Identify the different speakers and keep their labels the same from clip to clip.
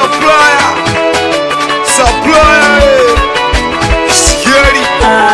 Speaker 1: supplier, scary.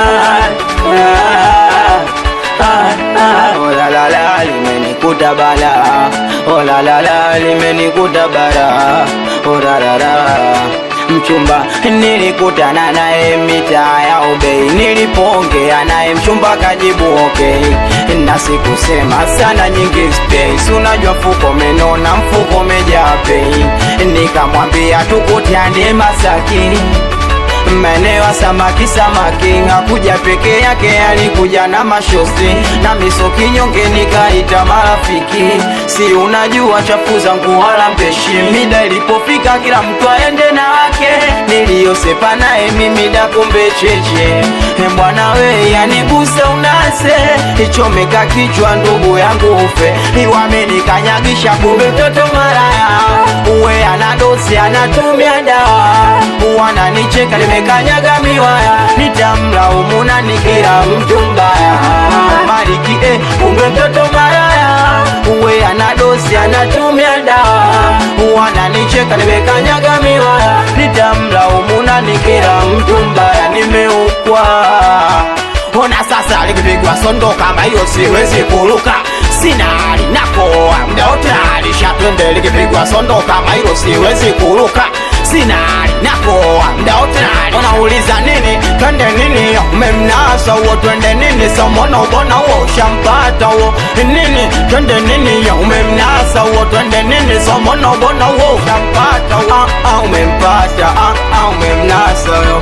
Speaker 2: Oh la la la, limenikuta bala. Oh la la la, limenikuta bara. Oh la la la. Mchumba nilikutana naye mitaa ya Ubei, nilipoongea naye mchumba kajibu okay, na sikusema sana nyingi space, unajua mfuko menona mfuko mejaa pei, nikamwambia tukutane Masaki maeneo samaki hakuja peke yake, alikuja na mashosti na misoki nyonge, nikaita marafiki, si unajua chafu zangu wala mpeshi. Mida ilipofika kila mtu aende na wake, niliosepa naye mimi da kumbe cheche. Mbwana we yanigusa unase, ichomeka kichwa ndugu yangu ufe, wamenikanyagisha kumbe mtoto maraya, uwe anadosi anatumia dawa, wananicheka nimekanyaga miwaya, nitamlaumu na nikira mtu mbaya. Mariki kumbe mtoto maraya, uwe anadosi anatumia dawa, wananicheka nimekanyaga miwaya, nitamlaumu na nikira mtu mbaya. Nimeukwa ona sasa likipigwa sondo kama hiyo siwezi kuruka, sina hali nakoa mda wote alisha twende. Likipigwa sondo kama hiyo siwezi kuruka, sina hali nakoa mda wote alisha. Unauliza nini twende nini, umemnasa uo twende nini, samona ubona uo shampata uo nini, twende nini umemnasa uo twende nini, samona ubona uo shampata uo umempata umemnasa uo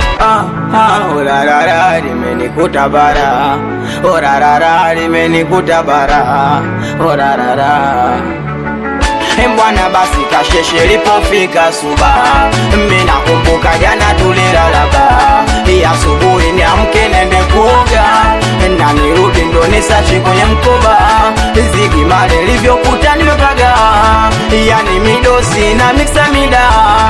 Speaker 2: urarara limenikuta bara, urarara limenikuta bara, urarara. Mbwana basi kasheshe lipofika suba, mina kumbuka jana tulilala ba, ya asubuhi niamke nende kuoga, na nirudi ndo nisachi kwenye mkoba, zigi male livyokuta nimepaga, yani midosi na mixa mida,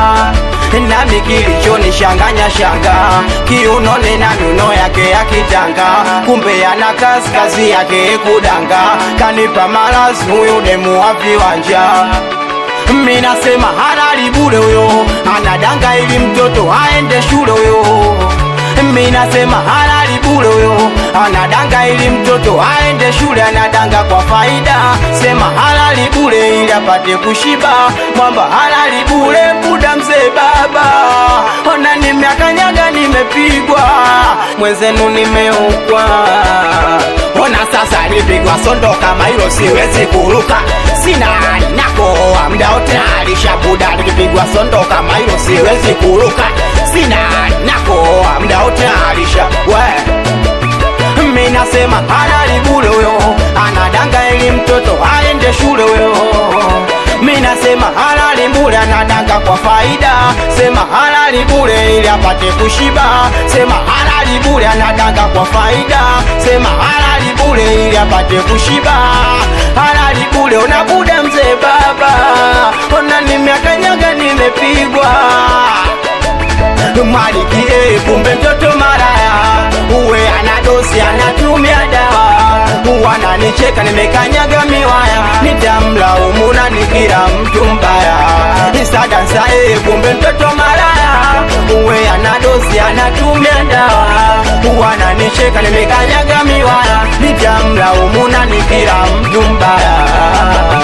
Speaker 2: na mikilicho nishanganya shanga, kiunone na miuno yake ya kitanga, kumbe yana kazi yake kudanga, kanipa malazi huyu demu wa viwanja. Mina sema halali bure huyo, anadanga ili mtoto aende shule huyo. Mina sema halali bure huyo, anadanga ili mtoto aende shule, anadanga kwa faida. Sema halali bure ili apate kushiba, mwamba halali bure buda mzee baba. Ona nimeakanyaga nimepigwa, mwenzenu nimeukwa. Ona sasa nipigwa sondo kama hilo siwezi kuruka, sina hali nakoa mda wote alisha buda. Nikipigwa sondo kama hilo siwezi kuruka, sina hali nakoa mda wote alisha we. Mina sema halali bure huyo, anadanga ili mtoto aende shule huyo. Mina sema halali bure, anadanga kwa faida. Sema halali bure ili apate kushiba, sema halali bure, anadanga kwa faida. Sema halali bure ili apate kushiba, halali bure. Ona buda mzee baba, ona nimeakanyaga nimepigwa. Maliki kumbe mtoto maraya, uwe anadosi anatumia dawa, wananicheka nimekanyaga miwaya, nitamlaumu na nikira mtu mbaya. Isadansa kumbe mtoto maraya, uwe anadosi anatumia dawa, wananicheka nimekanyaga miwaya, nitamlaumu na nikira mtu mbaya.